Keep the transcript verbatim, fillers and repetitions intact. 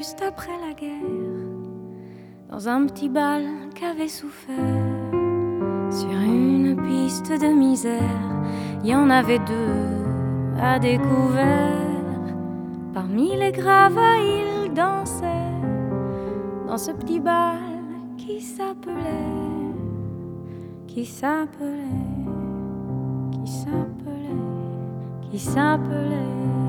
Juste après la guerre, dans un petit bal qu'avait souffert, sur une piste de misère, il y en avait deux à découvert. Parmi les gravats, ils dansaient dans ce petit bal qui s'appelait, qui s'appelait, qui s'appelait, qui s'appelait